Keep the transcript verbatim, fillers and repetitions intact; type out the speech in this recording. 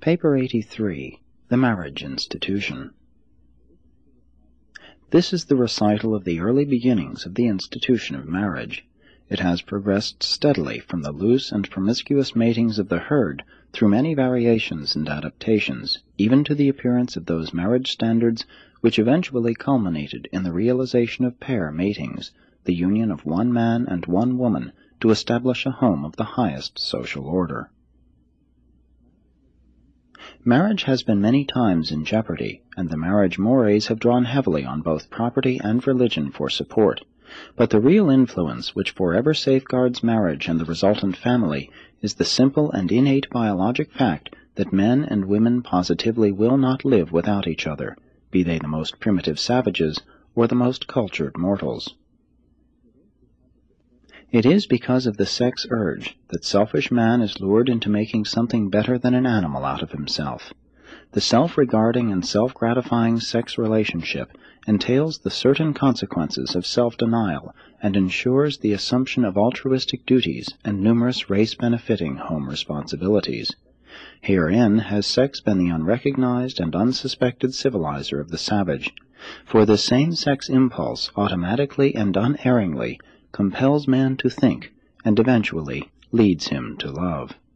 Paper eighty-three, The Marriage Institution. This is the recital of the early beginnings of the institution of marriage. It has progressed steadily from the loose and promiscuous matings of the herd through many variations and adaptations, even to the appearance of those marriage standards which eventually culminated in the realization of pair matings, the union of one man and one woman to establish a home of the highest social order. Marriage has been many times in jeopardy, and the marriage mores have drawn heavily on both property and religion for support. But the real influence which forever safeguards marriage and the resultant family is the simple and innate biologic fact that men and women positively will not live without each other, be they the most primitive savages or the most cultured mortals. It is because of the sex urge that selfish man is lured into making something better than an animal out of himself. The self-regarding and self-gratifying sex relationship entails the certain consequences of self-denial and ensures the assumption of altruistic duties and numerous race-benefiting home responsibilities. Herein has sex been the unrecognized and unsuspected civilizer of the savage, for the same-sex impulse automatically and unerringly compels man to think, and eventually leads him to love.